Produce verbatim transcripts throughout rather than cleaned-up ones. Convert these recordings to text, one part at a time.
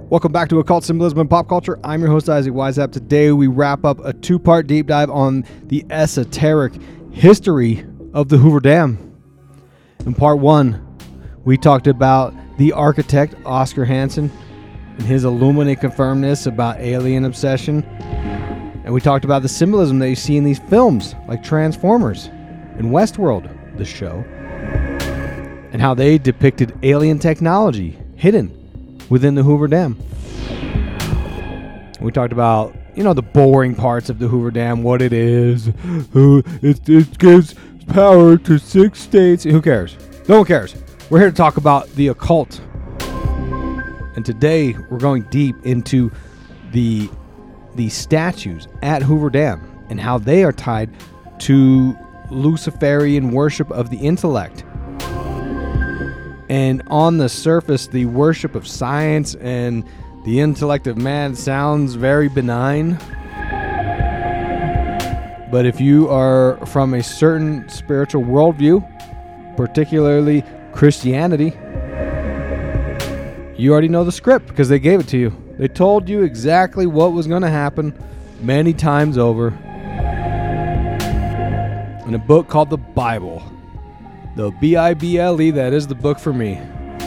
Welcome back to Occult Symbolism and Pop Culture. I'm your host, Isaac Weishaupt. Today we wrap up a two-part deep dive on the esoteric history of the Hoover Dam. In part one, we talked about the architect, Oscar Hansen, and his Illuminati confirmedness about alien obsession. And we talked about the symbolism that you see in these films, like Transformers and Westworld, the show, and how they depicted alien technology hidden within the Hoover Dam. We talked about, you know, the boring parts of the Hoover Dam, what it is. Uh, it, it gives power to six states. Who cares? No one cares. We're here to talk about the occult. And today we're going deep into the, the statues at Hoover Dam and how they are tied to Luciferian worship of the intellect. And on the surface, the worship of science and the intellect of man sounds very benign. But if you are from a certain spiritual worldview, particularly Christianity, you already know the script because they gave it to you. They told you exactly what was going to happen many times over in a book called the Bible. The B I B L E, that is the book for me.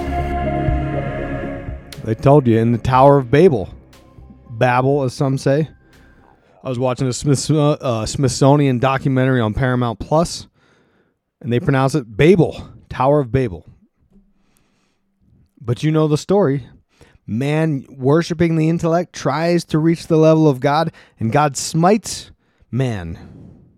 They told you in the Tower of Babel. Babel, as some say. I was watching a Smith, uh, Smithsonian documentary on Paramount Plus, and they pronounce it Babel, Tower of Babel. But you know the story. Man worshiping the intellect tries to reach the level of God, and God smites man.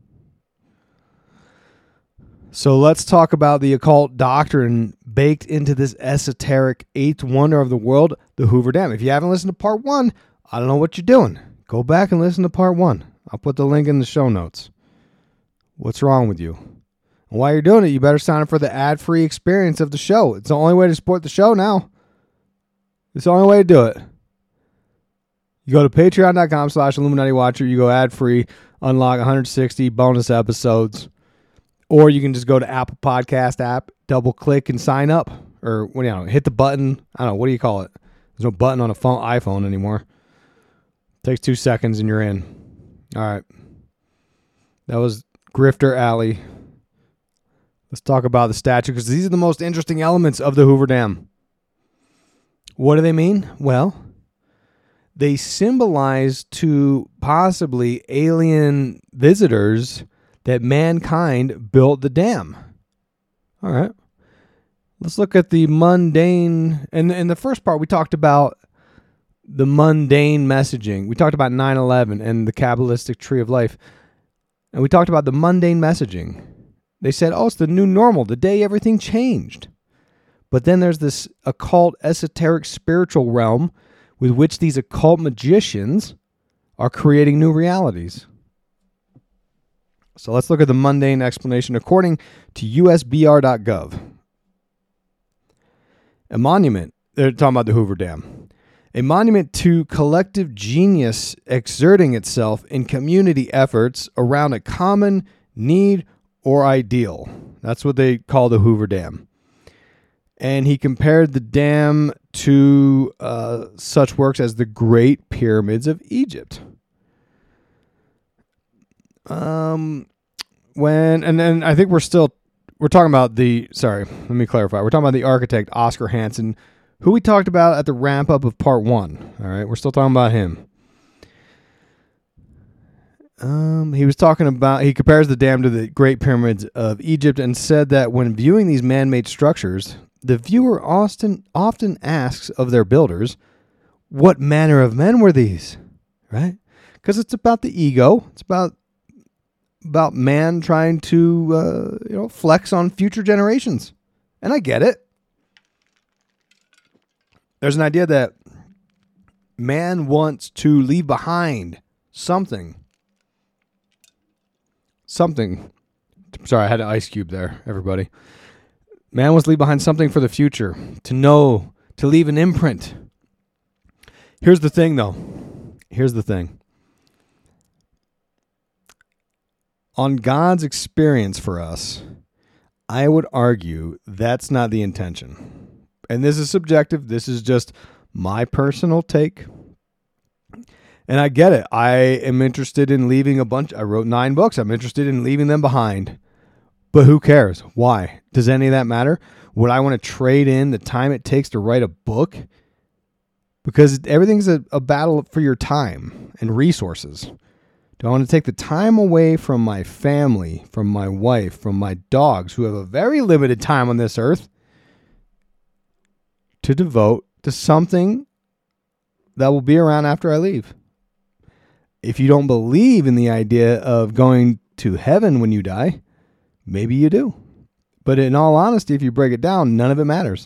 So let's talk about the occult doctrine baked into this esoteric eighth wonder of the world, the Hoover Dam. If you haven't listened to part one, I don't know what you're doing. Go back and listen to part one. I'll put the link in the show notes. What's wrong with you? And while you're doing it, you better sign up for the ad-free experience of the show. It's the only way to support the show now. It's the only way to do it. You go to patreon.com slash Illuminati Watcher. You go ad-free, unlock one hundred sixty bonus episodes. Or you can just go to Apple Podcast app, double click and sign up. Or what do you know, hit the button. I don't know, what do you call it? There's no button on a phone iPhone anymore. Takes two seconds and you're in. All right. That was Grifter Alley. Let's talk about the statue because these are the most interesting elements of the Hoover Dam. What do they mean? Well, they symbolize to possibly alien visitors that mankind built the dam. All right. Let's look at the mundane. And in the first part, we talked about the mundane messaging. We talked about nine eleven and the Kabbalistic tree of life. And we talked about the mundane messaging. They said, oh, it's the new normal, the day everything changed. But then there's this occult, esoteric, spiritual realm with which these occult magicians are creating new realities. So let's look at the mundane explanation according to U S B R dot gov. A monument, they're talking about the Hoover Dam, a monument to collective genius exerting itself in community efforts around a common need or ideal. That's what they call the Hoover Dam. And he compared the dam to uh, such works as the Great Pyramids of Egypt. Um, when and then I think we're still we're talking about the sorry, let me clarify. We're talking about the architect Oscar Hansen, who we talked about at the ramp up of part one. All right, we're still talking about him. Um, he was talking about he compares the dam to the Great Pyramids of Egypt and said that when viewing these man-made structures, the viewer often often asks of their builders, "What manner of men were these?" Right? Because it's about the ego. It's about about man trying to, uh, you know, flex on future generations. And I get it. There's an idea that man wants to leave behind something. Something. Sorry, I had an ice cube there, everybody. Man wants to leave behind something for the future. To know, to leave an imprint. Here's the thing, though. Here's the thing. On God's experience for us, I would argue that's not the intention. And this is subjective. This is just my personal take. And I get it. I am interested in leaving a bunch. I wrote nine books. I'm interested in leaving them behind. But who cares? Why? Does any of that matter? Would I want to trade in the time it takes to write a book? Because everything's a, a battle for your time and resources. Do I want to take the time away from my family, from my wife, from my dogs, who have a very limited time on this earth, to devote to something that will be around after I leave? If you don't believe in the idea of going to heaven when you die, maybe you do. But in all honesty, if you break it down, none of it matters.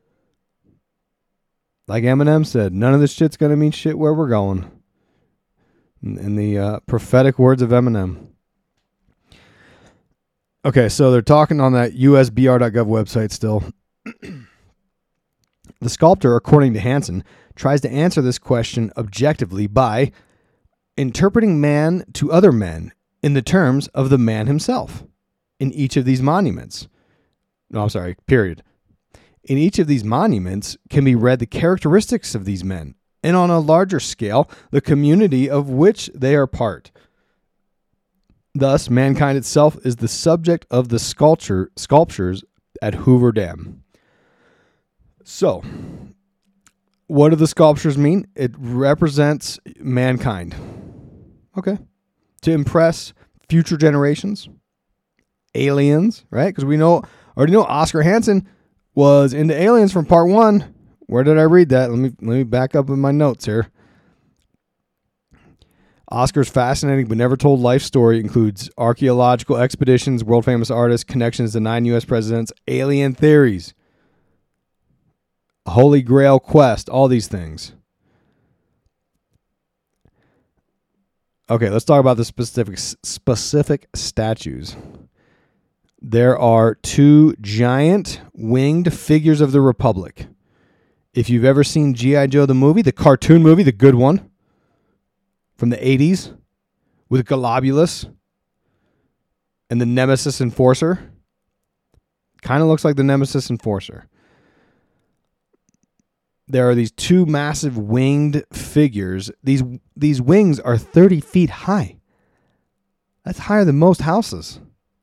Like Eminem said, none of this shit's going to mean shit where we're going. In the uh, prophetic words of Eminem. Okay, so they're talking on that U S B R dot gov website still. The sculptor, according to Hansen, tries to answer this question objectively by interpreting man to other men in the terms of the man himself in each of these monuments. No, I'm sorry, period. In each of these monuments can be read the characteristics of these men, and on a larger scale, the community of which they are part. Thus, mankind itself is the subject of the sculpture sculptures at Hoover Dam. So, what do the sculptures mean? It represents mankind. Okay. To impress future generations, aliens, right? Because we know, already know Oscar Hansen was into aliens from part one. Where did I read that? Let me let me back up in my notes here. Oscar's fascinating but never told life story includes archaeological expeditions, world famous artists, connections to nine U S presidents, alien theories, Holy Grail quest, all these things. Okay, let's talk about the specific specific statues. There are two giant winged figures of the Republic. If you've ever seen G I. Joe the movie, the cartoon movie, the good one, from the eighties, with Globulus and the Nemesis Enforcer, kind of looks like the Nemesis Enforcer. There are these two massive winged figures. These these wings are thirty feet high. That's higher than most houses.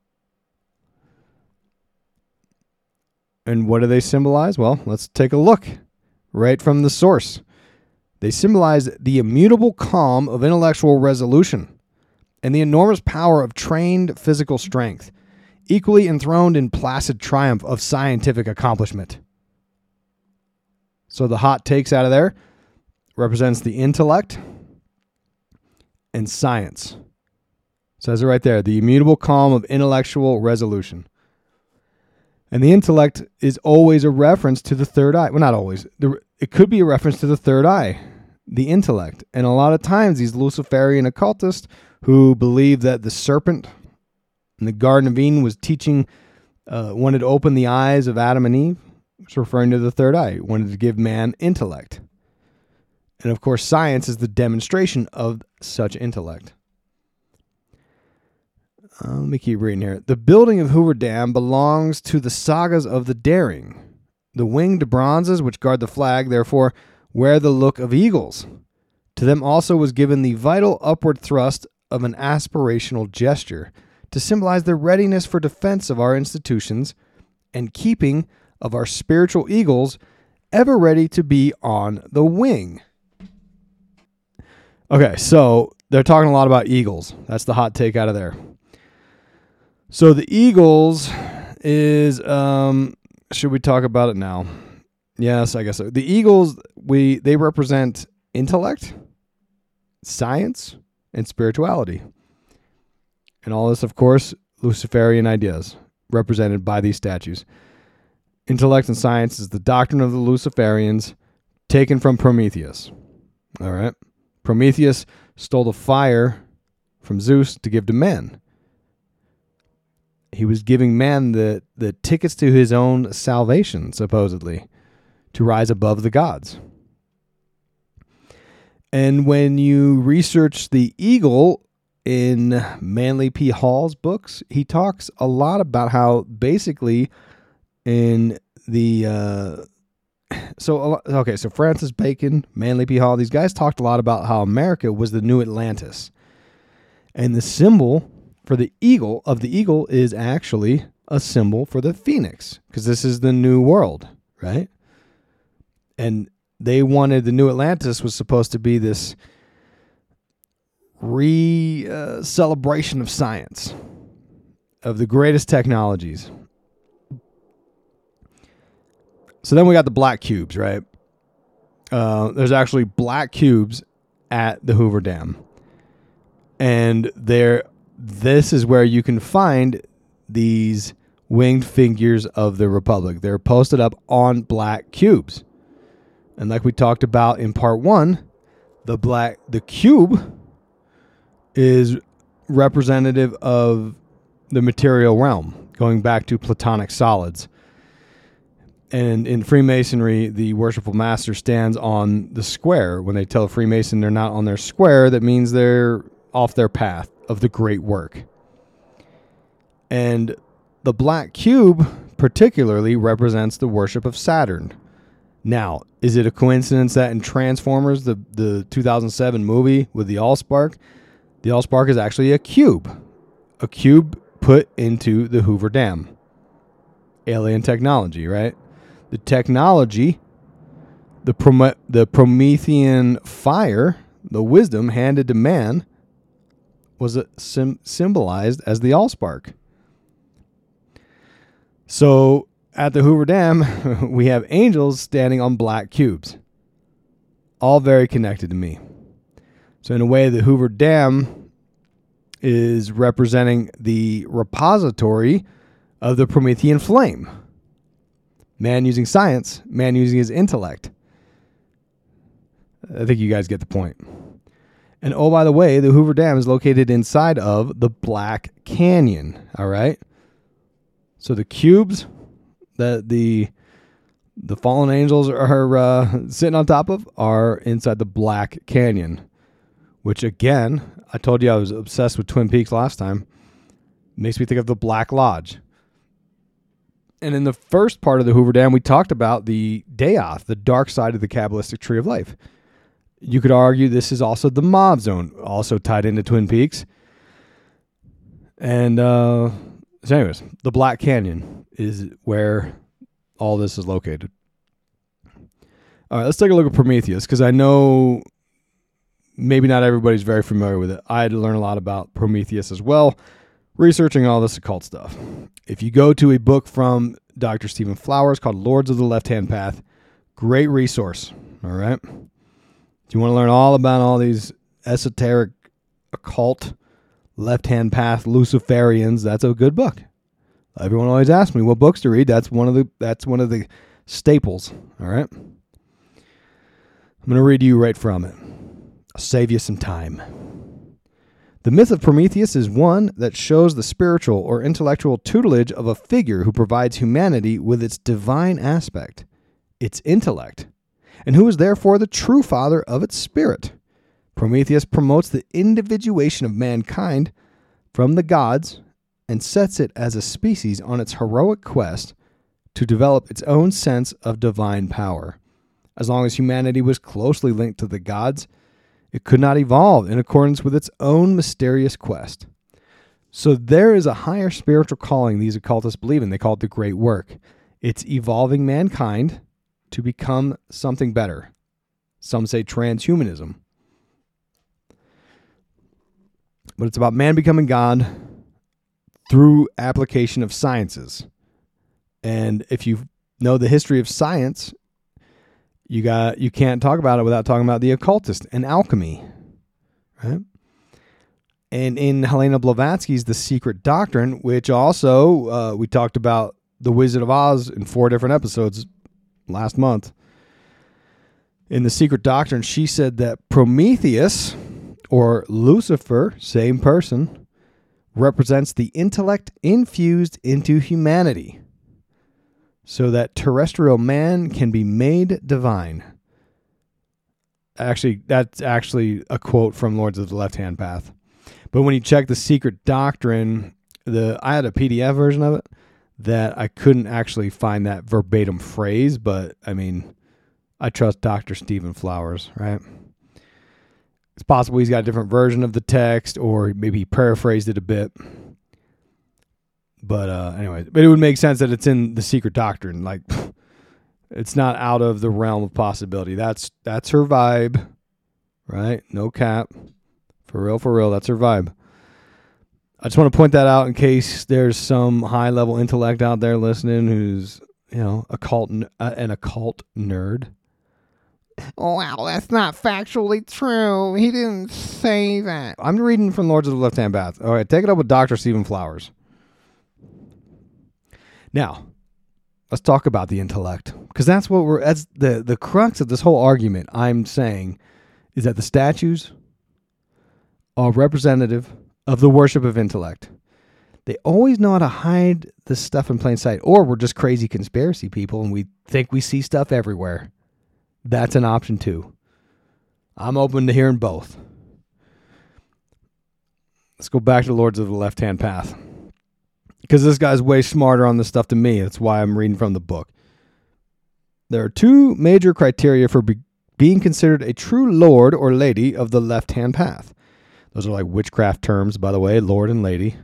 And what do they symbolize? Well, let's take a look right from the source. They symbolize the immutable calm of intellectual resolution and the enormous power of trained physical strength, equally enthroned in placid triumph of scientific accomplishment. So the hot takes out of there represents the intellect and science. Says it right there, the immutable calm of intellectual resolution. And the intellect is always a reference to the third eye. Well, not always. It could be a reference to the third eye, the intellect. And a lot of times these Luciferian occultists who believe that the serpent in the Garden of Eden was teaching, uh, wanted to open the eyes of Adam and Eve. It's referring to the third eye, wanted to give man intellect. And of course, science is the demonstration of such intellect. Uh, let me keep reading here. The building of Hoover Dam belongs to the sagas of the daring. The winged bronzes which guard the flag, therefore, wear the look of eagles. To them also was given the vital upward thrust of an aspirational gesture to symbolize the readiness for defense of our institutions and keeping of our spiritual eagles ever ready to be on the wing. Okay, so they're talking a lot about eagles. That's the hot take out of there. So the eagles is, um, should we talk about it now? Yes, I guess so. The eagles, we they represent intellect, science, and spirituality. And all this, of course, Luciferian ideas represented by these statues. Intellect and science is the doctrine of the Luciferians taken from Prometheus. All right. Prometheus stole the fire from Zeus to give to men. He was giving man the, the tickets to his own salvation, supposedly, to rise above the gods. And when you research the eagle in Manly P. Hall's books, he talks a lot about how basically in the uh, So, okay, so Francis Bacon, Manly P. Hall, these guys talked a lot about how America was the new Atlantis. And the symbol for the eagle of the eagle is actually a symbol for the phoenix, because this is the new world, right? And they wanted the new Atlantis was supposed to be this re-celebration uh, of science, of the greatest technologies. So then we got the black cubes, right? Uh, there's actually black cubes at the Hoover Dam. And there, this is where you can find these winged figures of the Republic. They're posted up on black cubes. And like we talked about in part one, the black, the cube is representative of the material realm, going back to Platonic solids. And in Freemasonry, the worshipful master stands on the square. When they tell a Freemason they're not on their square, that means they're off their path of the great work. And the black cube particularly represents the worship of Saturn. Now, is it a coincidence that in Transformers, the, the two thousand seven movie with the Allspark, the Allspark is actually a cube. A cube put into the Hoover Dam. Alien technology, right? The technology, the Prom- the Promethean fire, the wisdom handed to man, was a sim- symbolized as the Allspark. So at the Hoover Dam, we have angels standing on black cubes. All very connected to me. So in a way, the Hoover Dam is representing the repository of the Promethean flame. Man using science, man using his intellect. I think you guys get the point. And oh, by the way, the Hoover Dam is located inside of the Black Canyon. All right. So the cubes that the the fallen angels are uh, sitting on top of are inside the Black Canyon, which again, I told you I was obsessed with Twin Peaks last time. Makes me think of the Black Lodge. And in the first part of the Hoover Dam, we talked about the Daoth, the dark side of the Kabbalistic Tree of Life. You could argue this is also the Mav Zone, also tied into Twin Peaks. And uh, so anyways, the Black Canyon is where all this is located. All right, let's take a look at Prometheus, because I know maybe not everybody's very familiar with it. I had to learn a lot about Prometheus as well, researching all this occult stuff. If you go to a book from Doctor Stephen Flowers called Lords of the Left-Hand Path, great resource, all right? If you want to learn all about all these esoteric, occult, left-hand path Luciferians, that's a good book. Everyone always asks me what books to read. That's one of the that's one of the staples, all right? I'm going to read you right from it. I'll save you some time. The myth of Prometheus is one that shows the spiritual or intellectual tutelage of a figure who provides humanity with its divine aspect, its intellect, and who is therefore the true father of its spirit. Prometheus promotes the individuation of mankind from the gods and sets it as a species on its heroic quest to develop its own sense of divine power. As long as humanity was closely linked to the gods, it could not evolve in accordance with its own mysterious quest. So there is a higher spiritual calling these occultists believe in. They call it the Great Work. It's evolving mankind to become something better. Some say transhumanism. But it's about man becoming God through application of sciences. And if you know the history of science, you got you can't talk about it without talking about the occultist and alchemy, right? And in Helena Blavatsky's The Secret Doctrine, which also uh, we talked about The Wizard of Oz in four different episodes last month. In The Secret Doctrine, she said that Prometheus, or Lucifer, same person, represents the intellect infused into humanity, so that terrestrial man can be made divine. Actually, that's actually a quote from Lords of the Left-Hand Path. But when you check The Secret Doctrine, the I had a P D F version of it. that I couldn't actually find that verbatim phrase, but I mean, I trust Doctor Stephen Flowers, right? It's possible he's got a different version of the text, or maybe he paraphrased it a bit. But uh, anyway, but it would make sense that it's in the Secret Doctrine. Like, it's not out of the realm of possibility. That's that's her vibe, right? No cap. For real, for real, that's her vibe. I just want to point that out in case there's some high-level intellect out there listening who's, you know, occult, uh, an occult nerd. Oh, wow, that's not factually true. He didn't say that. I'm reading from Lords of the Left-Hand Path. All right, take it up with Doctor Stephen Flowers. Now, let's talk about the intellect, because that's what we're, that's the, the crux of this whole argument. I'm saying is that the statues are representative of the worship of intellect. They always know how to hide this stuff in plain sight, or we're just crazy conspiracy people and we think we see stuff everywhere. That's an option too. I'm open to hearing both. Let's go back to Lords of the Left-Hand Path, because this guy's way smarter on this stuff than me. That's why I'm reading from the book. There are two major criteria for be- being considered a true lord or lady of the left-hand path. Those are like witchcraft terms, by the way, lord and lady.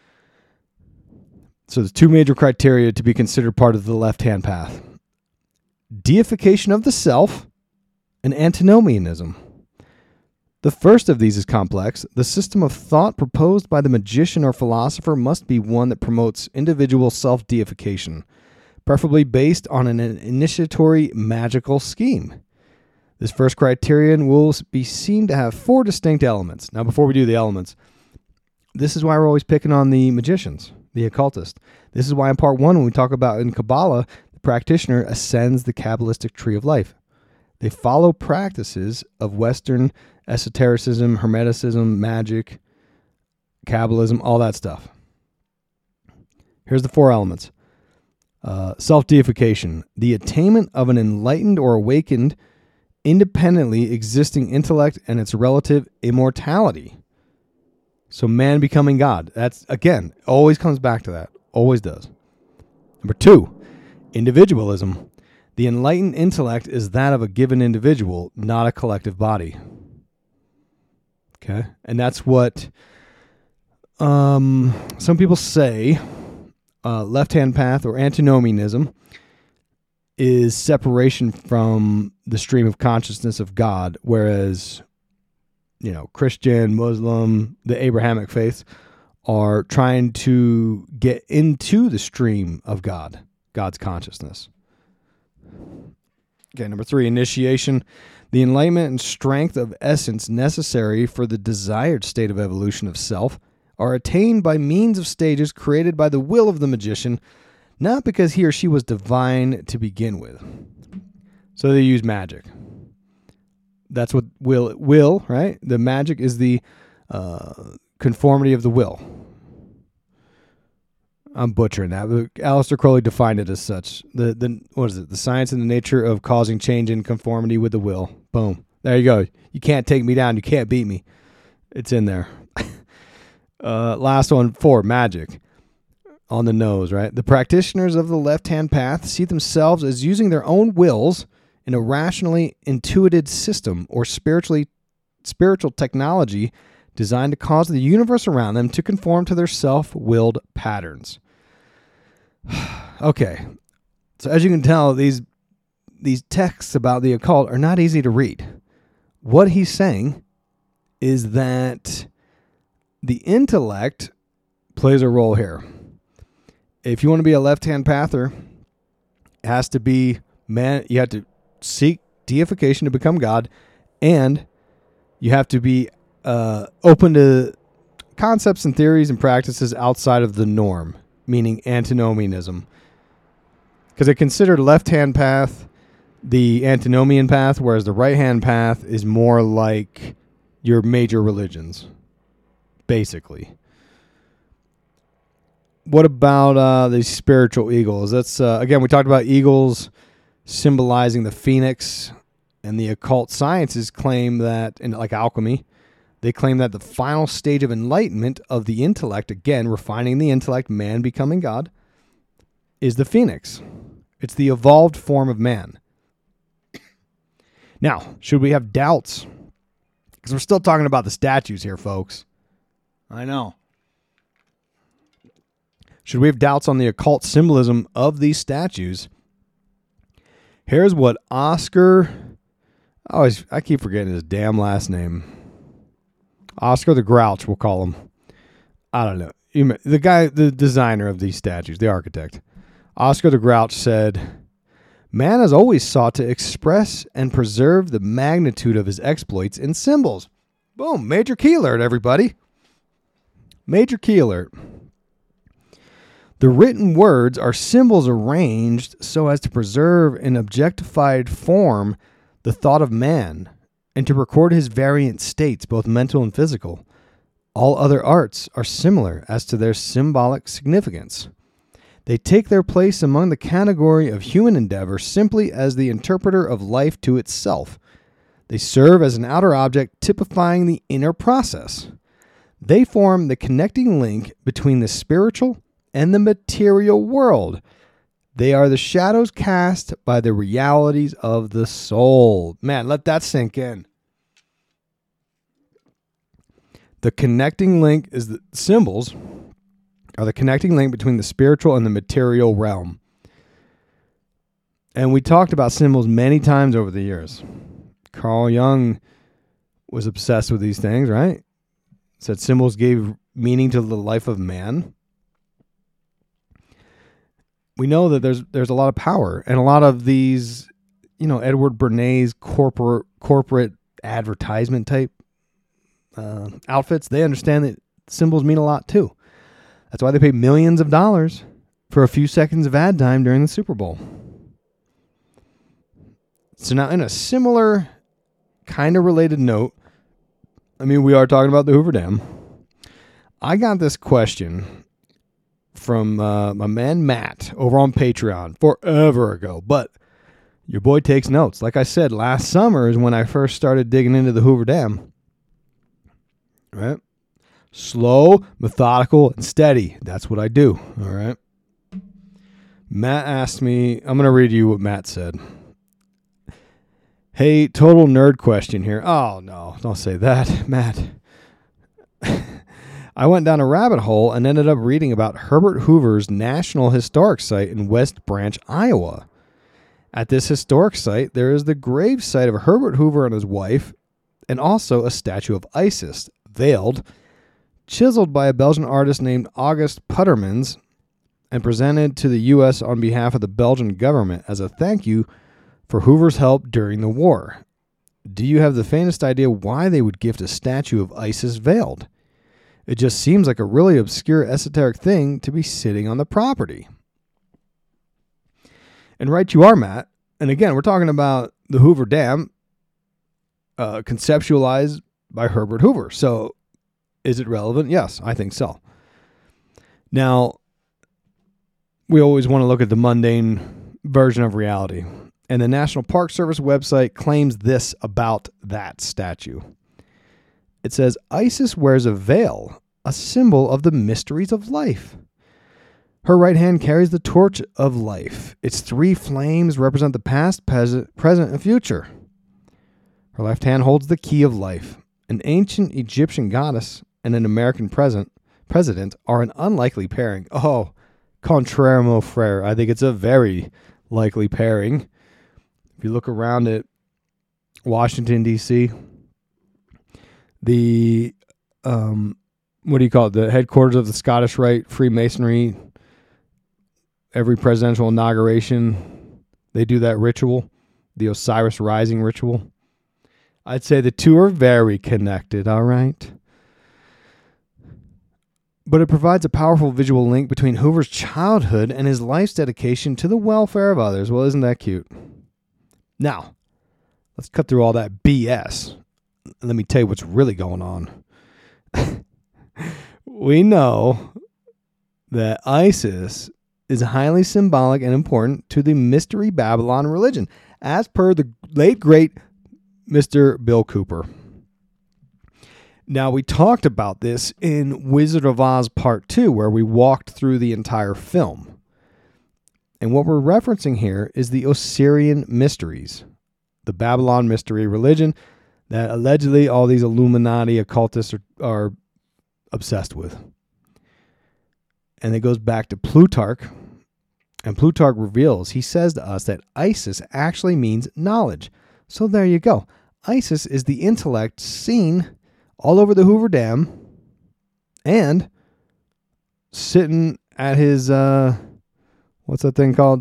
So there's two major criteria to be considered part of the left-hand path: deification of the self and antinomianism. The first of these is complex. The system of thought proposed by the magician or philosopher must be one that promotes individual self-deification, preferably based on an initiatory magical scheme. This first criterion will be seen to have four distinct elements. Now, before we do the elements, this is why we're always picking on the magicians, the occultists. This is why in part one, when we talk about in Kabbalah, the practitioner ascends the Kabbalistic tree of life. They follow practices of Western esotericism, Hermeticism, magic, Kabbalism, all that stuff. Here's the four elements. Uh, self-deification, the attainment of an enlightened or awakened, independently existing intellect and its relative immortality. So man becoming God. That's, again, always comes back to that. Always does. Number two, individualism. The enlightened intellect is that of a given individual, not a collective body. Okay? And that's what um, some people say uh, left-hand path or antinomianism is separation from the stream of consciousness of God, whereas, you know, Christian, Muslim, the Abrahamic faiths are trying to get into the stream of God, God's consciousness. Okay, number three, initiation. The enlightenment and strength of essence necessary for the desired state of evolution of self are attained by means of stages created by the will of the magician, not because he or she was divine to begin with. So they use magic. That's what will, will, right? The magic is the uh, conformity of the will. I'm butchering that, but Aleister Crowley defined it as such. The the what is it? The science and the nature of causing change in conformity with the will. Boom. There you go. You can't take me down. You can't beat me. It's in there. uh, last one, four, magic. On the nose, right? The practitioners of the left-hand path see themselves as using their own wills in a rationally intuited system or spiritually spiritual technology designed to cause the universe around them to conform to their self-willed patterns. Okay, so as you can tell, these these texts about the occult are not easy to read. What he's saying is that the intellect plays a role here. If you want to be a left-hand pather, it has to be man. You have to seek deification to become God, and you have to be uh, open to concepts and theories and practices outside of the norm, meaning antinomianism. Because they considered left-hand path the antinomian path, whereas the right-hand path is more like your major religions, basically. What about uh, the spiritual eagles? That's uh, again, we talked about eagles symbolizing the phoenix, and the occult sciences claim that, and like alchemy, they claim that the final stage of enlightenment of the intellect, again, refining the intellect, man becoming God, is the phoenix. It's the evolved form of man. Now, should we have doubts? Because we're still talking about the statues here, folks. I know. Should we have doubts on the occult symbolism of these statues? Here's what Oscar... I always, I keep forgetting his damn last name. Oscar the Grouch, we'll call him. I don't know. You, the guy, the designer of these statues, the architect. Oscar the Grouch said, "Man has always sought to express and preserve the magnitude of his exploits in symbols." Boom, major key alert, everybody. Major key alert. The written words are symbols arranged so as to preserve in objectified form the thought of man and to record his variant states, both mental and physical. All other arts are similar as to their symbolic significance. They take their place among the category of human endeavor simply as the interpreter of life to itself. They serve as an outer object typifying the inner process. They form the connecting link between the spiritual and the material world. They are the shadows cast by the realities of the soul. Man, let that sink in. The connecting link is the symbols are the connecting link between the spiritual and the material realm. And we talked about symbols many times over the years. Carl Jung was obsessed with these things, right? Said symbols gave meaning to the life of man. We know that there's there's a lot of power, and a lot of these, you know, Edward Bernays corporate corporate advertisement type uh, outfits, they understand that symbols mean a lot too. That's why they pay millions of dollars for a few seconds of ad time during the Super Bowl. So now, in a similar kind of related note, I mean, we are talking about the Hoover Dam. I got this question from uh, my man Matt over on Patreon forever ago, but your boy takes notes. Like I said, last summer is when I first started digging into the Hoover Dam. Right? Slow, methodical, and steady. That's what I do. All right. Matt asked me, I'm going to read you what Matt said. "Hey, total nerd question here." Oh, no, don't say that, Matt. "I went down a rabbit hole and ended up reading about Herbert Hoover's National Historic Site in West Branch, Iowa. At this historic site, there is the grave site of Herbert Hoover and his wife, and also a statue of Isis, veiled, chiseled by a Belgian artist named August Puttermans, and presented to the U S on behalf of the Belgian government as a thank you for Hoover's help during the war. Do you have the faintest idea why they would gift a statue of Isis veiled? It just seems like a really obscure esoteric thing to be sitting on the property." And right you are, Matt. And again, we're talking about the Hoover Dam, uh, conceptualized by Herbert Hoover. So is it relevant? Yes, I think so. Now, we always want to look at the mundane version of reality. And the National Park Service website claims this about that statue. It says, "Isis wears a veil, a symbol of the mysteries of life. Her right hand carries the torch of life. Its three flames represent the past, present, and future. Her left hand holds the key of life. An ancient Egyptian goddess and an American present, president are an unlikely pairing." Oh, contraire, mon frère. I think it's a very likely pairing. If you look around at Washington, D C, the, um, what do you call it? The headquarters of the Scottish Rite Freemasonry, every presidential inauguration, they do that ritual, the Osiris Rising ritual. I'd say the two are very connected, all right? But it provides a powerful visual link between Hoover's childhood and his life's dedication to the welfare of others. Well, isn't that cute? Now, let's cut through all that B S. Let me tell you what's really going on. We know that Isis is highly symbolic and important to the Mystery Babylon religion, as per the late, great Mister Bill Cooper. Now, we talked about this in Wizard of Oz Part two, where we walked through the entire film. And what we're referencing here is the Osirian mysteries, the Babylon mystery religion that allegedly all these Illuminati occultists are, are obsessed with. And it goes back to Plutarch. And Plutarch reveals, he says to us that Isis actually means knowledge. So there you go. Isis is the intellect seen all over the Hoover Dam and sitting at his, uh, what's that thing called?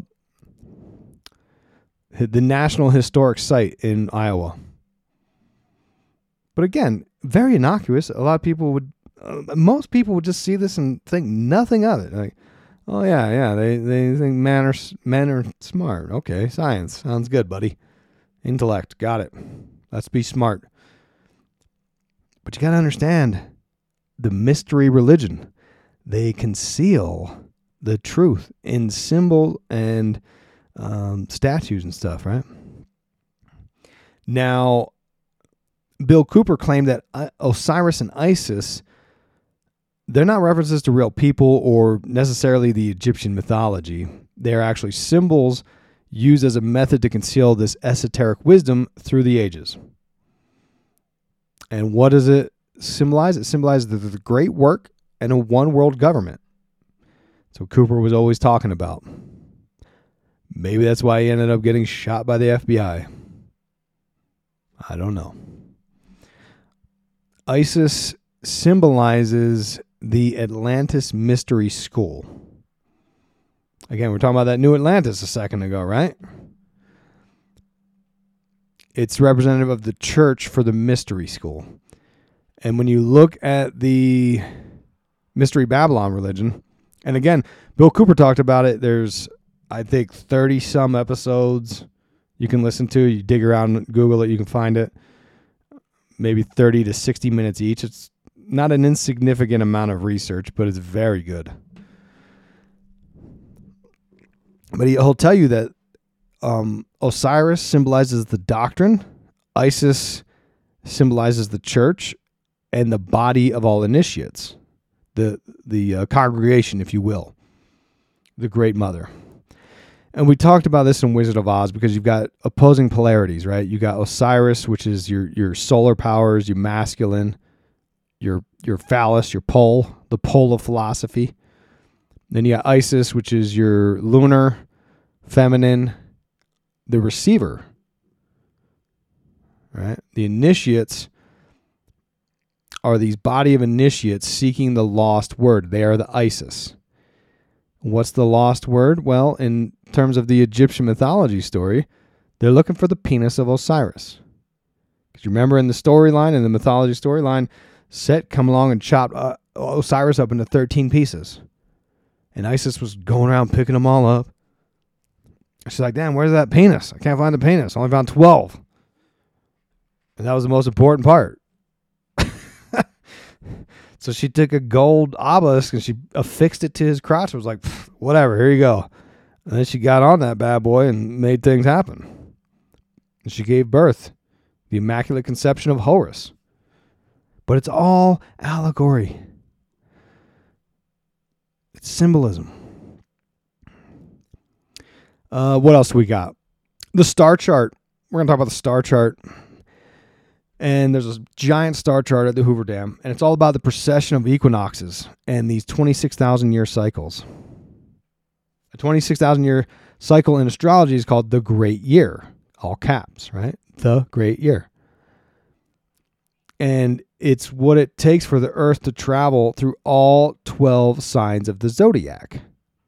The National Historic Site in Iowa. But again, very innocuous. A lot of people would, uh, most people would just see this and think nothing of it. Like, oh yeah, yeah, they, they think men are, men are smart. Okay, science. Sounds good, buddy. Intellect. Got it. Let's be smart. But you got to understand the mystery religion. They conceal the truth in symbol and um, statues and stuff, right? Now, Bill Cooper claimed that Osiris and Isis, they're not references to real people or necessarily the Egyptian mythology. They're actually symbols used as a method to conceal this esoteric wisdom through the ages. And what does it symbolize? It symbolizes the, the great work and a one-world government. So Cooper was always talking about. Maybe that's why he ended up getting shot by the F B I. I don't know. Isis symbolizes the Atlantis Mystery School. Again, we're talking about that new Atlantis a second ago, right? It's representative of the church for the Mystery School. And when you look at the Mystery Babylon religion, and again, Bill Cooper talked about it. There's, I think, thirty-some episodes you can listen to. You dig around, Google it, you can find it. Maybe thirty to sixty minutes each. It's not an insignificant amount of research, but it's very good. But he'll tell you that um, Osiris symbolizes the doctrine, Isis symbolizes the church, and the body of all initiates, the the uh, congregation, if you will, the Great Mother. And we talked about this in Wizard of Oz because you've got opposing polarities, right? You got Osiris, which is your your solar powers, your masculine, your your phallus, your pole, the pole of philosophy. Then you got Isis, which is your lunar, feminine, the receiver, right? The initiates are these body of initiates seeking the lost word. They are the Isis. What's the lost word? Well, in terms of the Egyptian mythology story, they're looking for the penis of Osiris. Because you remember in the storyline, in the mythology storyline, Set come along and chopped uh, Osiris up into thirteen pieces. And Isis was going around picking them all up. She's like, damn, where's that penis? I can't find the penis. I only found twelve. And that was the most important part. So she took a gold obelisk and she affixed it to his crotch. It was like, whatever, here you go. And then she got on that bad boy and made things happen. And she gave birth, the Immaculate Conception of Horus. But it's all allegory. It's symbolism. Uh, what else do we got? The star chart. We're going to talk about the star chart. And there's a giant star chart at the Hoover Dam. And it's all about the precession of equinoxes and these twenty-six thousand year cycles. A twenty-six thousand year cycle in astrology is called the Great Year. All caps, right? The Great Year. And it's what it takes for the Earth to travel through all twelve signs of the zodiac.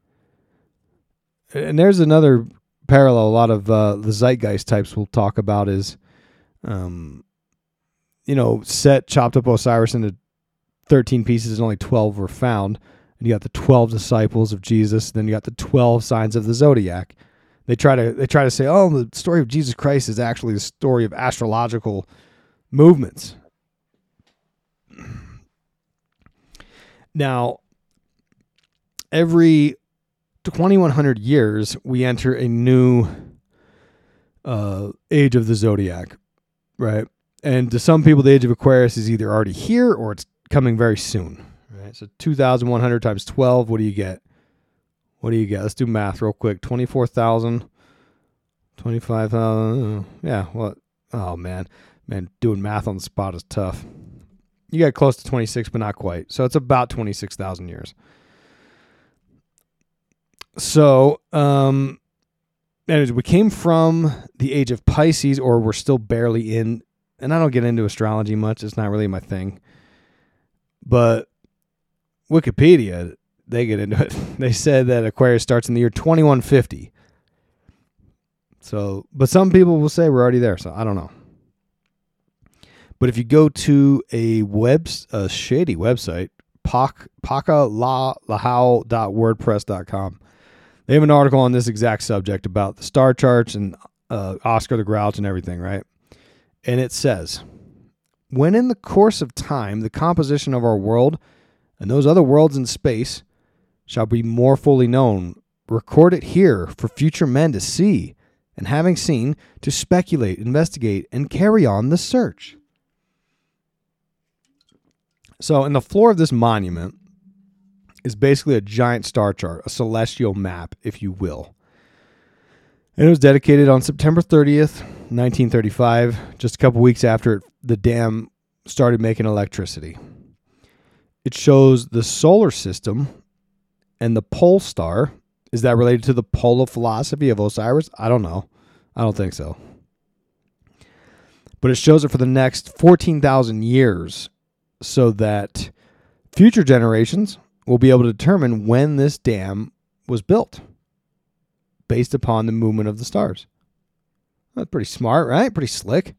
And there's another parallel a lot of uh, the zeitgeist types will talk about is, um, you know, Set chopped up Osiris into thirteen pieces and only twelve were found. And you got the twelve disciples of Jesus. Then you got the twelve signs of the zodiac. They try to they try to say, oh, the story of Jesus Christ is actually the story of astrological movements. Now, every twenty-one hundred years, we enter a new uh, age of the zodiac, right? And to some people, the age of Aquarius is either already here or it's coming very soon, right? So two thousand one hundred times twelve, what do you get? What do you get? Let's do math real quick. twenty-four thousand, twenty-five thousand. Yeah, what? Oh, man. Man, doing math on the spot is tough. You got close to twenty-six, but not quite. So it's about twenty-six thousand years. So, um, anyways, we came from the age of Pisces, or we're still barely in, and I don't get into astrology much. It's not really my thing. But Wikipedia, they get into it. They said that Aquarius starts in the year twenty-one fifty. So, but some people will say we're already there, so I don't know. But if you go to a web, a shady website, pakalahau dot wordpress dot com, they have an article on this exact subject about the star charts and uh, Oscar the Grouch and everything, right? And it says, when in the course of time, the composition of our world and those other worlds in space shall be more fully known, record it here for future men to see, and having seen, to speculate, investigate, and carry on the search. So in the floor of this monument is basically a giant star chart, a celestial map, if you will. And it was dedicated on September thirtieth, nineteen thirty-five, just a couple weeks after the dam started making electricity. It shows the solar system and the pole star. Is that related to the polar philosophy of Osiris? I don't know. I don't think so. But it shows it for the next fourteen thousand years so that future generations will be able to determine when this dam was built based upon the movement of the stars. That's pretty smart, right? Pretty slick.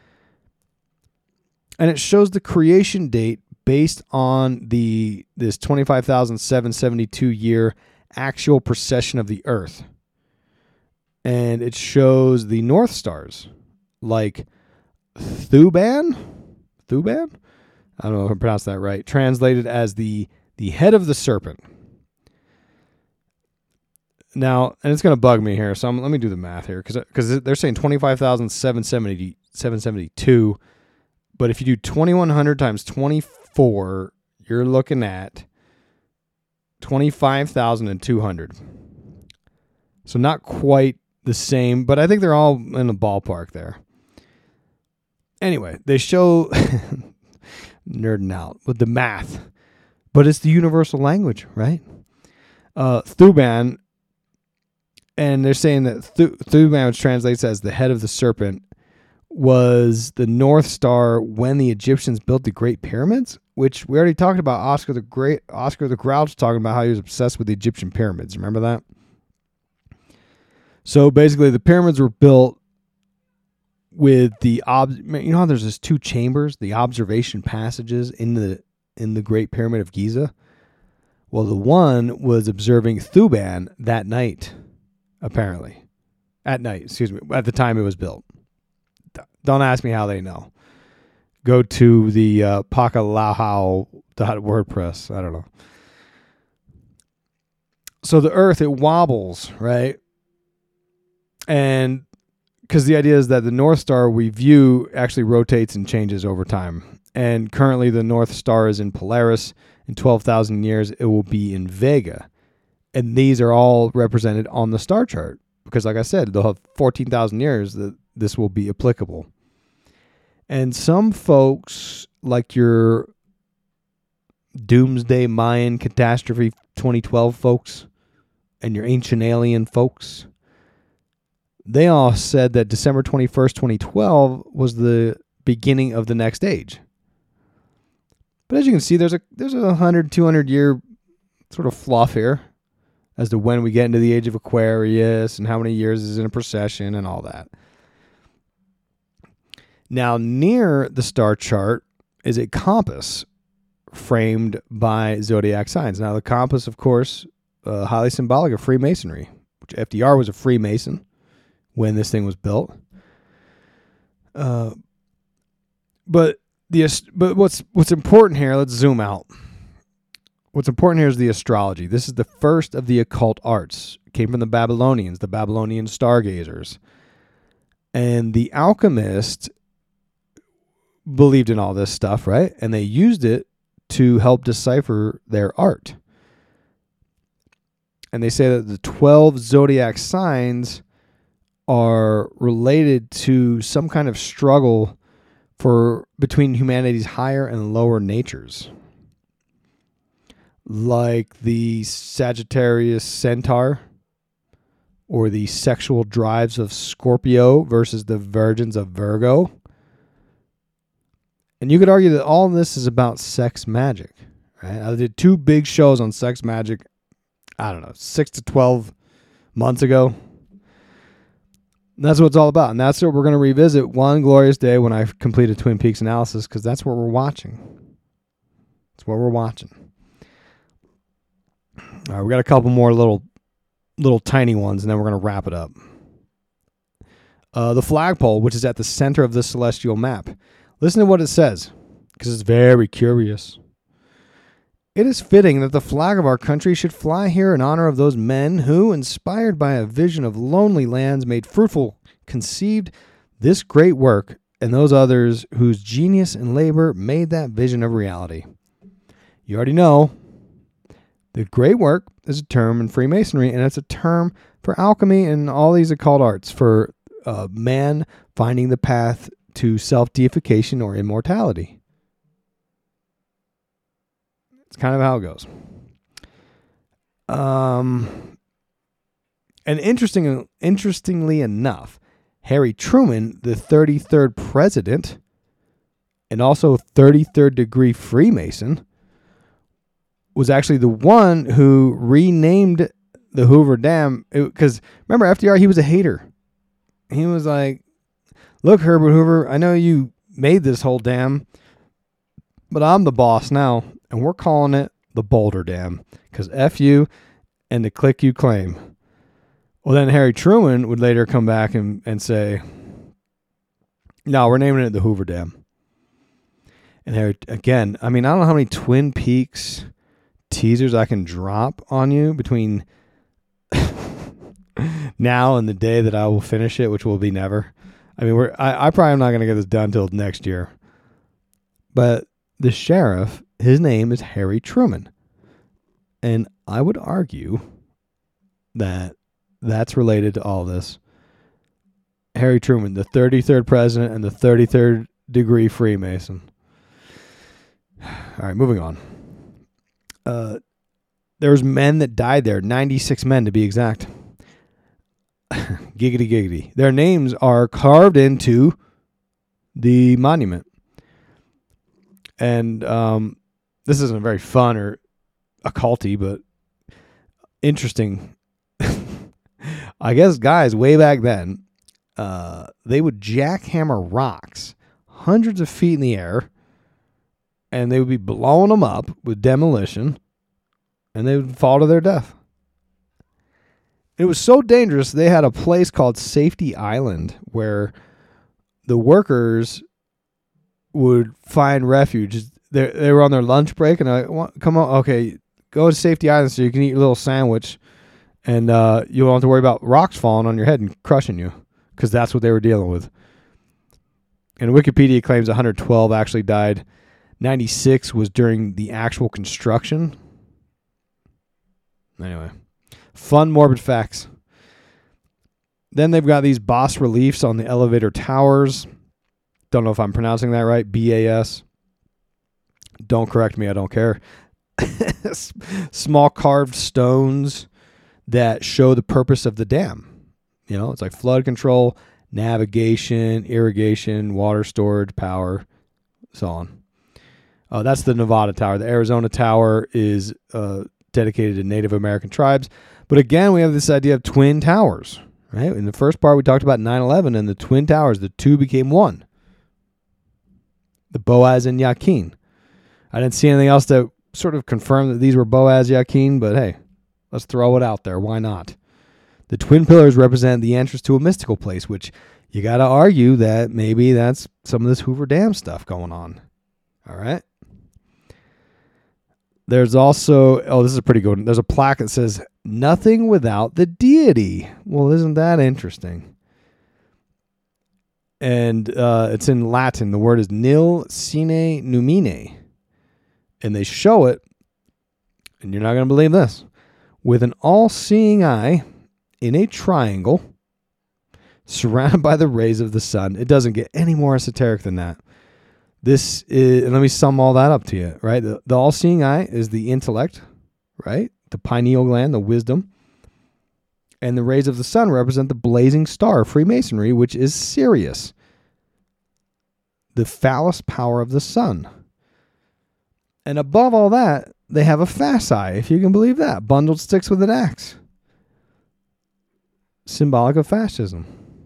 And it shows the creation date based on the this twenty-five thousand seven hundred seventy-two year actual precession of the Earth. And it shows the North Stars, like Thuban? Thuban? I don't know if I pronounced that right. Translated as the, the head of the serpent. Now, and it's going to bug me here, so I'm, let me do the math here, because they're saying twenty-five thousand seven hundred seventy-two, but if you do twenty-one hundred times twenty-four, you're looking at twenty-five thousand two hundred. So not quite the same, but I think they're all in the ballpark there. Anyway, they show nerding out with the math, but it's the universal language, right? Uh, Thuban, and they're saying that Th- Thuban, which translates as the head of the serpent, was the North Star when the Egyptians built the Great Pyramids, which we already talked about. Oscar the Great, Oscar the Grouch, talking about how he was obsessed with the Egyptian pyramids. Remember that? So basically, the pyramids were built with the ob. You know how there's this two chambers, the observation passages in the in the Great Pyramid of Giza. Well, the one was observing Thuban that night, apparently, at night. Excuse me, at the time it was built. Don't ask me how they know. Go to the uh, pakalahau dot wordpress. I don't know. So the Earth, it wobbles, right? And because the idea is that the North Star we view actually rotates and changes over time. And currently the North Star is in Polaris. In twelve thousand years, it will be in Vega. And these are all represented on the star chart. Because like I said, they'll have fourteen thousand years that this will be applicable. And some folks, like your Doomsday Mayan Catastrophe twenty twelve folks and your Ancient Alien folks, they all said that December twenty-first, twenty twelve was the beginning of the next age. But as you can see, there's a there's a one hundred, two hundred year sort of fluff here as to when we get into the age of Aquarius and how many years is in a precession and all that. Now, near the star chart is a compass framed by zodiac signs. Now, the compass, of course, uh, highly symbolic of Freemasonry, which F D R was a Freemason when this thing was built. Uh, but the but what's what's important here? Let's zoom out. What's important here is the astrology. This is the first of the occult arts. It came from the Babylonians, the Babylonian stargazers, and the alchemists believed in all this stuff, right? And they used it to help decipher their art. And they say that the twelve zodiac signs are related to some kind of struggle for between humanity's higher and lower natures. Like the Sagittarius Centaur, or the sexual drives of Scorpio versus the virgins of Virgo. And you could argue that all of this is about sex magic. Right? I did two big shows on sex magic, I don't know, six to twelve months ago. And that's what it's all about. And that's what we're going to revisit one glorious day when I complete a Twin Peaks analysis, because that's what we're watching. That's what we're watching. All right, we got a couple more little little tiny ones, and then we're going to wrap it up. Uh, the flagpole, which is at the center of the celestial map. Listen to what it says, because it's very curious. It is fitting that the flag of our country should fly here in honor of those men who, inspired by a vision of lonely lands made fruitful, conceived this great work, and those others whose genius and labor made that vision a reality. You already know. The great work is a term in Freemasonry, and it's a term for alchemy and all these occult arts, for uh, man finding the path to self-deification or immortality. It's kind of how it goes. Um, and interesting, interestingly enough, Harry Truman, the thirty-third president, and also thirty-third degree Freemason, was actually the one who renamed the Hoover Dam. Because remember, F D R, he was a hater. He was like, look, Herbert Hoover, I know you made this whole dam, but I'm the boss now, and we're calling it the Boulder Dam, because F you and the click you claim. Well, then Harry Truman would later come back and, and say, no, we're naming it the Hoover Dam. And Harry, again, I mean, I don't know how many Twin Peaks teasers I can drop on you between now and the day that I will finish it, which will be never. I mean, we're I, I probably am not going to get this done till next year. But the sheriff, his name is Harry Truman. And I would argue that that's related to all this. Harry Truman, the thirty-third president and the thirty-third degree Freemason. All right, moving on. Uh, there was men that died there, ninety-six men to be exact. Giggity giggity. Their names are carved into the monument. And um, this isn't very fun or occulty, but interesting. I guess guys way back then, uh, they would jackhammer rocks hundreds of feet in the air, and they would be blowing them up with demolition, and they would fall to their death. It was so dangerous, they had a place called Safety Island where the workers would find refuge. They they were on their lunch break, and I like, come on, okay, go to Safety Island so you can eat your little sandwich, and uh, you don't have to worry about rocks falling on your head and crushing you, because that's what they were dealing with. And Wikipedia claims one hundred twelve actually died. ninety-six was during the actual construction. Anyway, fun, morbid facts. Then they've got these bas reliefs on the elevator towers. Don't know if I'm pronouncing that right. B A S. Don't correct me. I don't care. Small carved stones that show the purpose of the dam. You know, it's like flood control, navigation, irrigation, water storage, power, so on. Uh, that's the Nevada Tower. The Arizona Tower is uh, dedicated to Native American tribes. But again, we have this idea of twin towers. Right? In the first part, we talked about nine eleven and the twin towers. The two became one. The Boaz and Yakin. I didn't see anything else that sort of confirmed that these were Boaz, Yakin, but hey, let's throw it out there. Why not? The twin pillars represent the entrance to a mystical place, which you got to argue that maybe that's some of this Hoover Dam stuff going on. All right. There's also, oh, this is a pretty good one. There's a plaque that says, nothing without the deity. Well, isn't that interesting? And uh, it's in Latin. The word is nil sine numine. And they show it, and you're not going to believe this. with an all-seeing eye in a triangle surrounded by the rays of the sun. It doesn't get any more esoteric than that. This is, and let me sum all that up to you, right? The, the all-seeing eye is the intellect, right? The pineal gland, the wisdom. And the rays of the sun represent the blazing star of Freemasonry, which is Sirius, the phallus power of the sun. And above all that, they have a fasci, if you can believe that. Bundled sticks with an axe. Symbolic of fascism.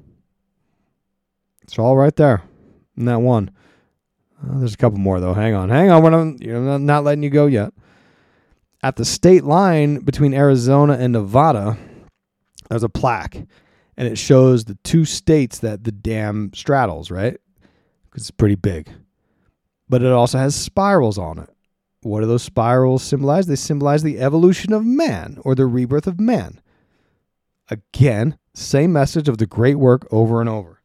It's all right there in that one. Uh, there's a couple more, though. Hang on. Hang on. We're not, you know, not letting you go yet. At the state line between Arizona and Nevada, there's a plaque. And it shows the two states that the dam straddles, right? Because it's pretty big. But it also has spirals on it. What do those spirals symbolize? They symbolize the evolution of man, or the rebirth of man. Again, same message of the great work over and over.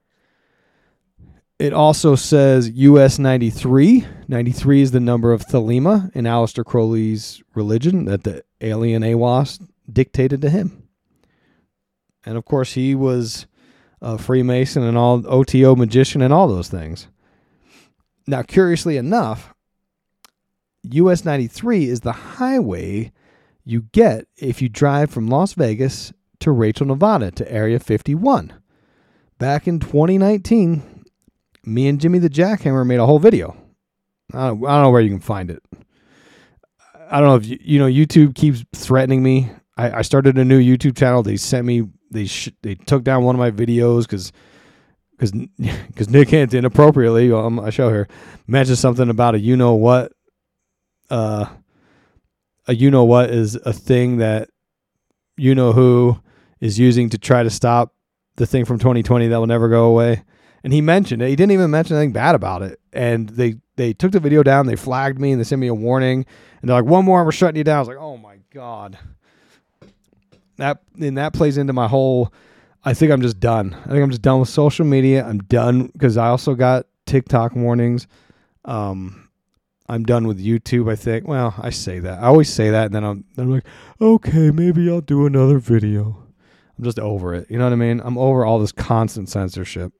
It also says U S ninety-three. ninety-three is the number of Thelema in Aleister Crowley's religion that the alien A W A S dictated to him. And of course, he was a Freemason and all O T O magician and all those things. Now, curiously enough, U S ninety-three is the highway you get if you drive from Las Vegas to Rachel, Nevada, to Area fifty-one. Back in twenty nineteen, me and Jimmy the Jackhammer made a whole video. I don't, I don't know where you can find it. I don't know if you, you know, YouTube keeps threatening me. I, I started a new YouTube channel. They sent me, they sh- they took down one of my videos because because because Nick Hint inappropriately, um, I show her, mentioned something about a you know what. Uh, a you know what is a thing that you know who is using to try to stop the thing from twenty twenty that will never go away. And he mentioned it. He didn't even mention anything bad about it. And they, they took the video down. They flagged me and they sent me a warning. And they're like, one more and we're shutting you down. I was like, oh my God. That, and that plays into my whole, I think I'm just done. I think I'm just done with social media. I'm done because I also got TikTok warnings. Um, I'm done with YouTube, I think. Well, I say that. I always say that. And then I'm, then I'm like, okay, maybe I'll do another video. I'm just over it. You know what I mean? I'm over all this constant censorship.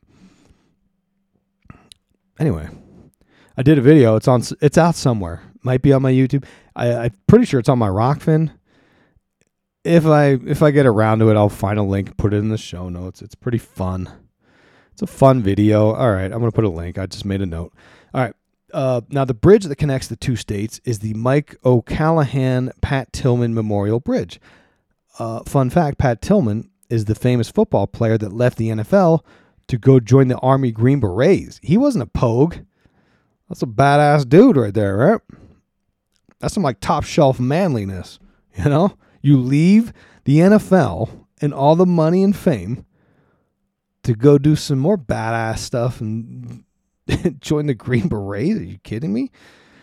Anyway, I did a video. It's on. It's out somewhere. Might be on my YouTube. I, I'm pretty sure it's on my Rockfin. If I if I get around to it, I'll find a link, put it in the show notes. It's pretty fun. It's a fun video. All right, I'm gonna put a link. I just made a note. All right. Uh, now the bridge that connects the two states is the Mike O'Callahan Pat Tillman Memorial Bridge. Uh, fun fact: Pat Tillman is the famous football player that left the N F L to go join the Army Green Berets. He wasn't a pogue. That's a badass dude right there, right? That's some like top shelf manliness. You know, you leave the N F L and all the money and fame to go do some more badass stuff and join the Green Berets. Are you kidding me?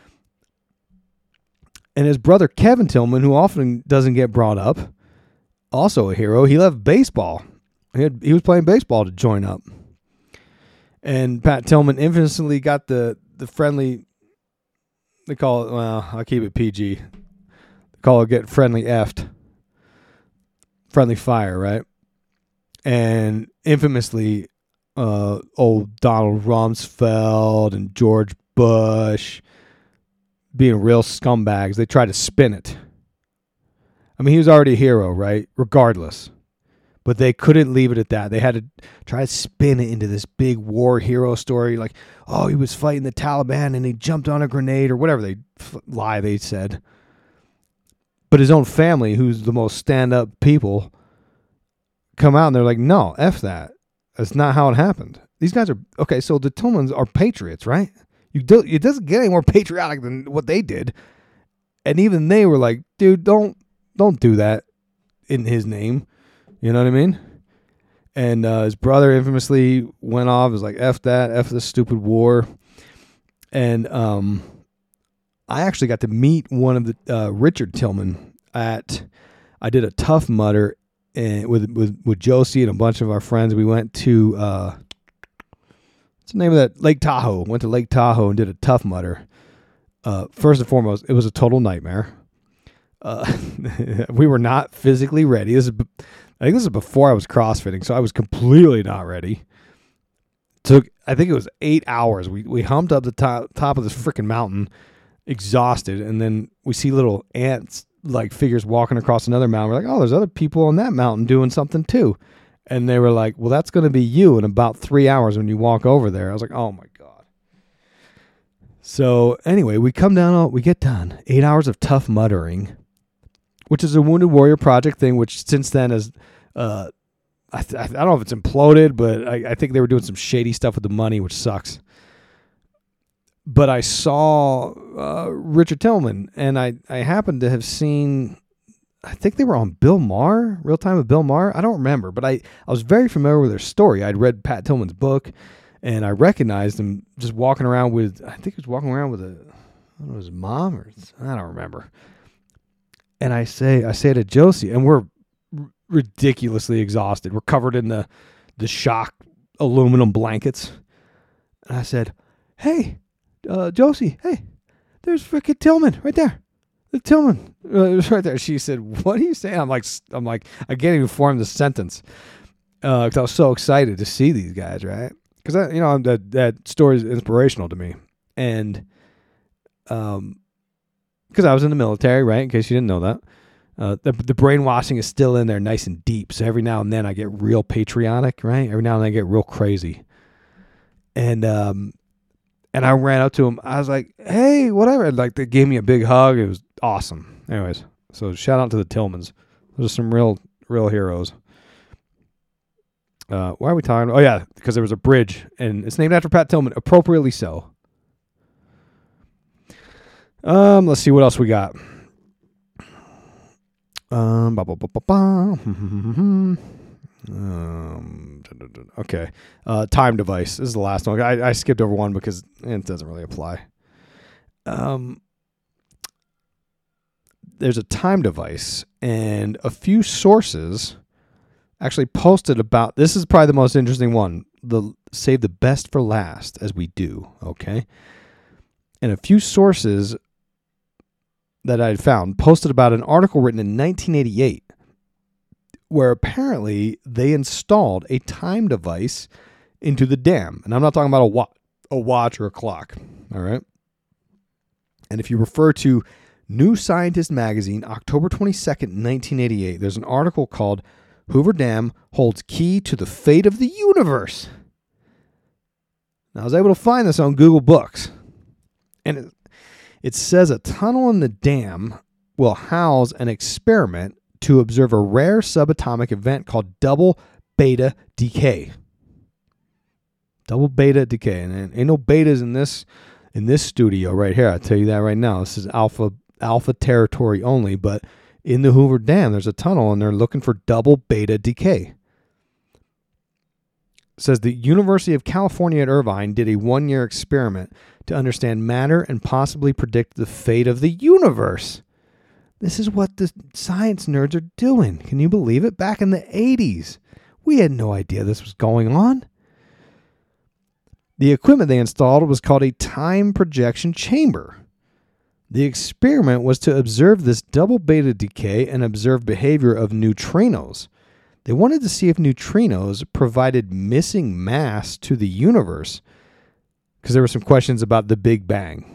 And his brother Kevin Tillman, who often doesn't get brought up, also a hero. He left baseball. He, had, he was playing baseball to join up. And Pat Tillman infamously got the, the friendly, they call it, well, I'll keep it P G. They call it get friendly effed. Friendly fire, right? And infamously, uh, old Donald Rumsfeld and George Bush being real scumbags, they tried to spin it. I mean, he was already a hero, right? Regardless. But they couldn't leave it at that. They had to try to spin it into this big war hero story. Like, oh, he was fighting the Taliban and he jumped on a grenade or whatever they f- lie they said. But his own family, who's the most stand-up people, come out and they're like, no, F that. That's not how it happened. These guys are, okay, so the Tillmans are patriots, right? You do, it doesn't get any more patriotic than what they did. And even they were like, dude, don't, don't do that in his name. You know what I mean? And uh, his brother infamously went off. Was like, F that, F this stupid war. And um, I actually got to meet one of the, uh, Richard Tillman at, I did a Tough Mudder and with, with, with Josie and a bunch of our friends. We went to, uh, what's the name of that? Lake Tahoe. Went to Lake Tahoe and did a Tough Mudder. Uh, first and foremost, it was a total nightmare. Uh, we were not physically ready. This is, I think this is before I was CrossFitting, so I was completely not ready. Took, I think it was eight hours. We we humped up the top top of this freaking mountain, exhausted, and then we see little ants like figures walking across another mountain. We're like, oh, there's other people on that mountain doing something too. And they were like, well, that's going to be you in about three hours when you walk over there. I was like, oh my God. So anyway, we come down, we get done. Eight hours of tough muttering, which is a Wounded Warrior Project thing, which since then is, uh, I, th- I don't know if it's imploded, but I, I think they were doing some shady stuff with the money, which sucks. But I saw uh, Richard Tillman, and I, I happened to have seen, I think they were on Bill Maher, Real Time with Bill Maher. I don't remember, but I, I was very familiar with their story. I'd read Pat Tillman's book, and I recognized him just walking around with, I think he was walking around with a, I don't know, his mom, or I don't remember. And I say, I say to Josie, and we're r- ridiculously exhausted. We're covered in the, the shock aluminum blankets. And I said, hey, uh, Josie, hey, there's frickin' Tillman right there. The Tillman, uh, it was right there. She said, what are you saying? I'm like, I'm like, I can't even form the sentence. Uh, cause I was so excited to see these guys, right? Cause I, you know, that, that story is inspirational to me. And, um, cause I was in the military, right? In case you didn't know that, uh, the, the brainwashing is still in there nice and deep. So every now and then I get real patriotic, right? Every now and then I get real crazy. And, um, and I ran up to him. I was like, hey, whatever. Like, they gave me a big hug. It was awesome. Anyways, so shout out to the Tillmans. Those are some real, real heroes. Uh, why are we talking? Oh, yeah, because there was a bridge, and it's named after Pat Tillman, appropriately so. Um, let's see what else we got. Um, ba, ba, ba, ba, ba. Um, okay. Uh, time device. This is the last one. I, I skipped over one because it doesn't really apply. Um, there's a time device, and a few sources actually posted about, this is probably the most interesting one. The save the best for last, as we do. Okay. And a few sources that I had found posted about an article written in nineteen eighty-eight where apparently they installed a time device into the dam. And I'm not talking about a, wa- a watch or a clock, all right? And if you refer to New Scientist magazine, October twenty-second, nineteen eighty-eight, there's an article called Hoover Dam Holds Key to the Fate of the Universe. Now, I was able to find this on Google Books. And it, it says a tunnel in the dam will house an experiment to observe a rare subatomic event called double beta decay. Double beta decay. And ain't no betas in this in this studio right here. I'll tell you that right now. This is alpha alpha territory only, but in the Hoover Dam, there's a tunnel, and they're looking for double beta decay. It says the University of California at Irvine did a one-year experiment to understand matter and possibly predict the fate of the universe. This is what the science nerds are doing. Can you believe it? Back in the eighties, we had no idea this was going on. The equipment they installed was called a time projection chamber. The experiment was to observe this double beta decay and observe behavior of neutrinos. They wanted to see if neutrinos provided missing mass to the universe, because there were some questions about the Big Bang.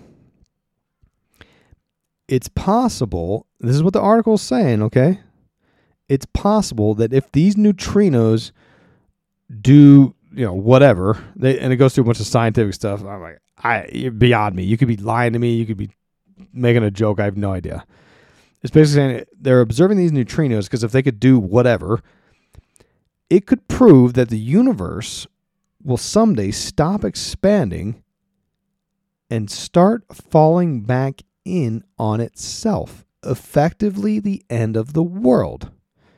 It's possible, this is what the article is saying, okay? It's possible that if these neutrinos do, you know, whatever, they, and it goes through a bunch of scientific stuff, I'm like, I, you're beyond me. You could be lying to me. You could be making a joke. I have no idea. It's basically saying they're observing these neutrinos because if they could do whatever, it could prove that the universe will someday stop expanding and start falling back in on itself, effectively the end of the world.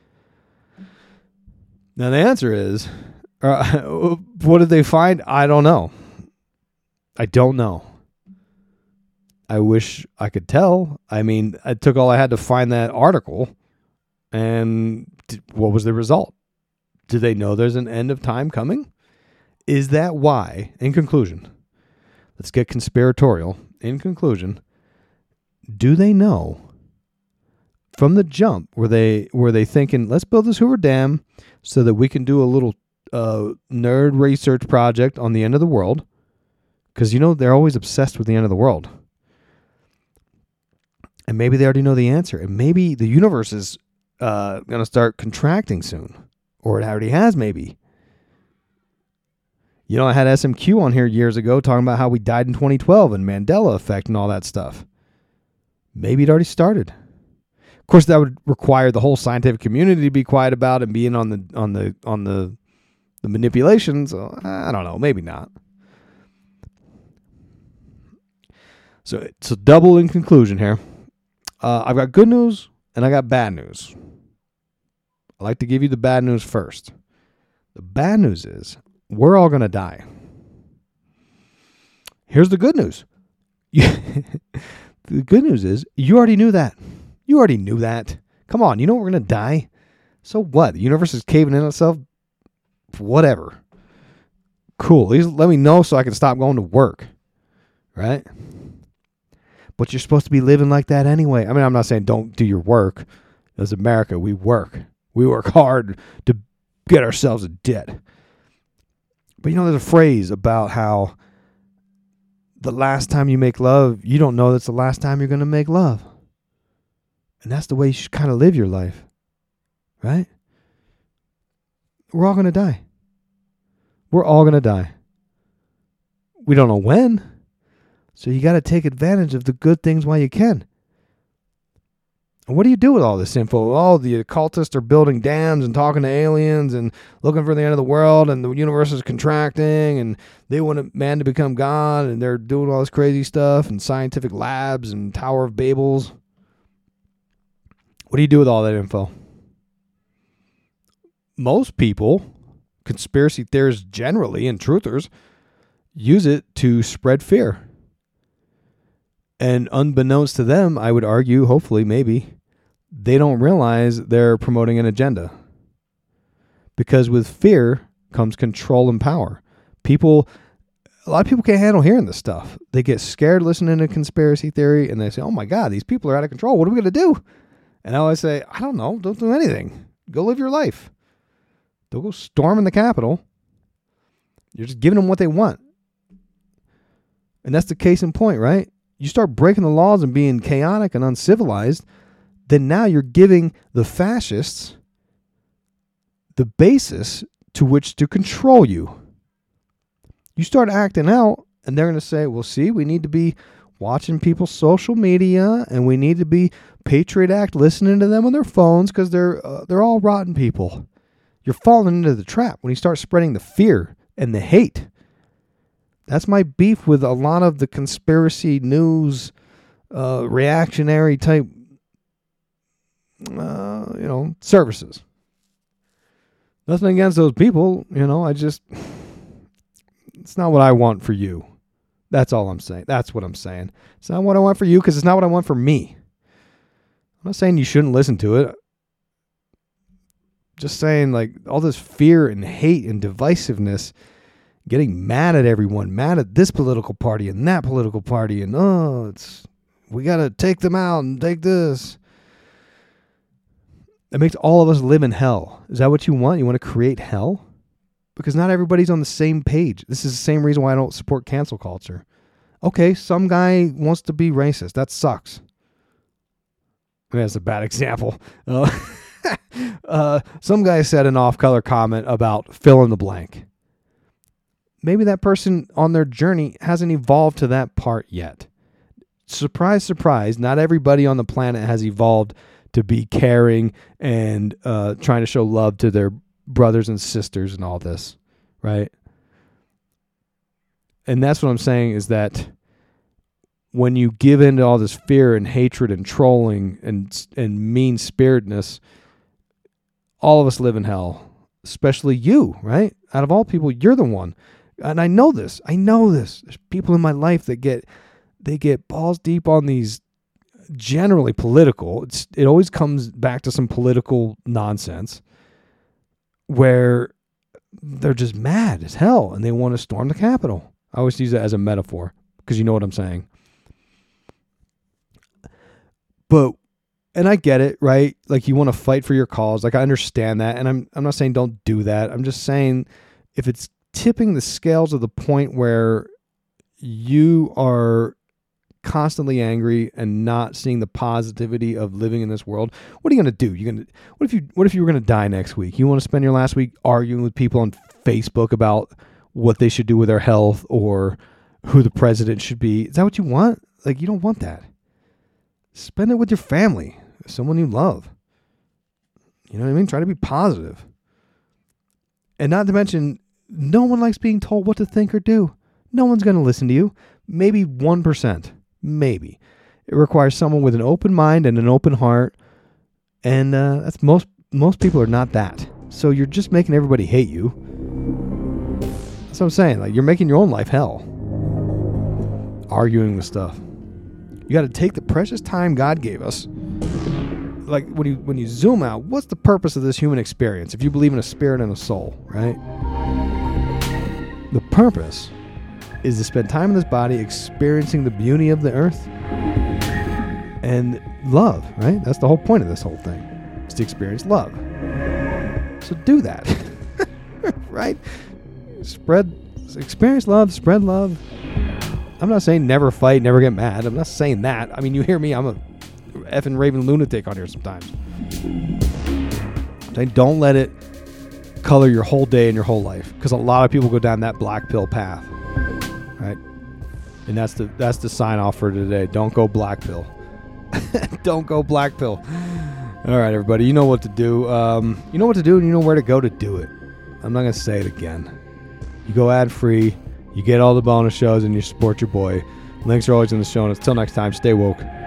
Now the answer is, uh, what did they find? I don't know. I don't know. I wish I could tell. I mean, I took all I had to find that article, and what was the result? Do they know there's an end of time coming? Is that why, in conclusion, let's get conspiratorial. In conclusion, do they know from the jump were they were they thinking, let's build this Hoover Dam so that we can do a little uh, nerd research project on the end of the world? Because, you know, they're always obsessed with the end of the world. And maybe they already know the answer. And maybe the universe is uh, going to start contracting soon. Or it already has, maybe. You know, I had S M Q on here years ago talking about how we died in twenty twelve and Mandela effect and all that stuff. Maybe it already started. Of course, that would require the whole scientific community to be quiet about it and being on the on the on the the manipulations. So, I don't know. Maybe not. So, so double in conclusion here. Uh, I've got good news and I got bad news. I like to give you the bad news first. The bad news is we're all going to die. Here's the good news. The good news is you already knew that. You already knew that. Come on, you know we're going to die. So what? The universe is caving in itself? Whatever. Cool. At least let me know so I can stop going to work. Right? But you're supposed to be living like that anyway. I mean, I'm not saying don't do your work. As America, we work. We work hard to get ourselves in debt. But you know, there's a phrase about how the last time you make love, you don't know that's the last time you're going to make love. And that's the way you should kind of live your life. Right? We're all going to die. We're all going to die. We don't know when. So you got to take advantage of the good things while you can. And what do you do with all this info? Oh, the occultists are building dams and talking to aliens and looking for the end of the world, and the universe is contracting, and they want a man to become God, and they're doing all this crazy stuff, and scientific labs and Tower of Babels. What do you do with all that info? Most people, conspiracy theorists generally, and truthers, use it to spread fear. And unbeknownst to them, I would argue, hopefully, maybe, they don't realize they're promoting an agenda. Because with fear comes control and power. People, a lot of people can't handle hearing this stuff. They get scared listening to conspiracy theory, and they say, oh my God, these people are out of control. What are we going to do? And I always say, I don't know. Don't do anything. Go live your life. Don't go storming the Capitol. You're just giving them what they want. And that's the case in point, right? You start breaking the laws and being chaotic and uncivilized, then now you're giving the fascists the basis to which to control you. You start acting out, and they're going to say, well, see, we need to be watching people's social media, and we need to be Patriot Act listening to them on their phones because they're, uh, they're all rotten people. You're falling into the trap when you start spreading the fear and the hate. That's my beef with a lot of the conspiracy news, uh, reactionary type, uh, you know, services. Nothing against those people, you know, I just, it's not what I want for you. That's all I'm saying. That's what I'm saying. It's not what I want for you because it's not what I want for me. I'm not saying you shouldn't listen to it. Just saying, like, all this fear and hate and divisiveness, getting mad at everyone, mad at this political party and that political party, and oh, it's we got to take them out and take this. It makes all of us live in hell. Is that what you want? You want to create hell? Because not everybody's on the same page. This is the same reason why I don't support cancel culture. Okay, some guy wants to be racist. That sucks. I mean, that's a bad example. Uh, uh, some guy said an off-color comment about fill in the blank. Maybe that person on their journey hasn't evolved to that part yet. Surprise, surprise, not everybody on the planet has evolved to be caring and uh, trying to show love to their brothers and sisters and all this, right? And that's what I'm saying is that when you give in to all this fear and hatred and trolling and and mean-spiritedness, all of us live in hell, especially you, right? Out of all people, you're the one. And I know this. I know this. There's people in my life that get they get balls deep on these generally political. It's it always comes back to some political nonsense where they're just mad as hell and they want to storm the Capitol. I always use that as a metaphor because you know what I'm saying. But and I get it, right? Like you want to fight for your cause. Like I understand that. And I'm, I'm not saying don't do that. I'm just saying if it's tipping the scales to the point where you are constantly angry and not seeing the positivity of living in this world, what are you going to do? You going to, what if you, what if you were going to die next week? You want to spend your last week arguing with people on Facebook about what they should do with their health or who the president should be? Is that what you want? Like, you don't want that. Spend it with your family, someone you love. You know what I mean? Try to be positive. And not to mention, no one likes being told what to think or do. No one's going to listen to you. Maybe one percent. Maybe. It requires someone with an open mind and an open heart. And uh, that's most most people are not that. So you're just making everybody hate you. That's what I'm saying. Like, you're making your own life hell. Arguing with stuff. You got to take the precious time God gave us. Like when you when you zoom out, what's the purpose of this human experience? If you believe in a spirit and a soul, right? The purpose is to spend time in this body experiencing the beauty of the earth and love, right? That's the whole point of this whole thing, is to experience love. So do that, right? Spread, experience love, spread love. I'm not saying never fight, never get mad. I'm not saying that. I mean, you hear me, I'm a effing raving lunatic on here sometimes. I'm saying don't let it color your whole day and your whole life, because a lot of people go down that black pill path, right? And that's the that's the sign off for today. Don't go black pill. Don't go black pill. All right, everybody, you know what to do. Um, you know what to do, and you know where to go to do it. I'm not gonna say it again. You go ad free. You get all the bonus shows, and you support your boy. Links are always in the show notes. Until next time, stay woke.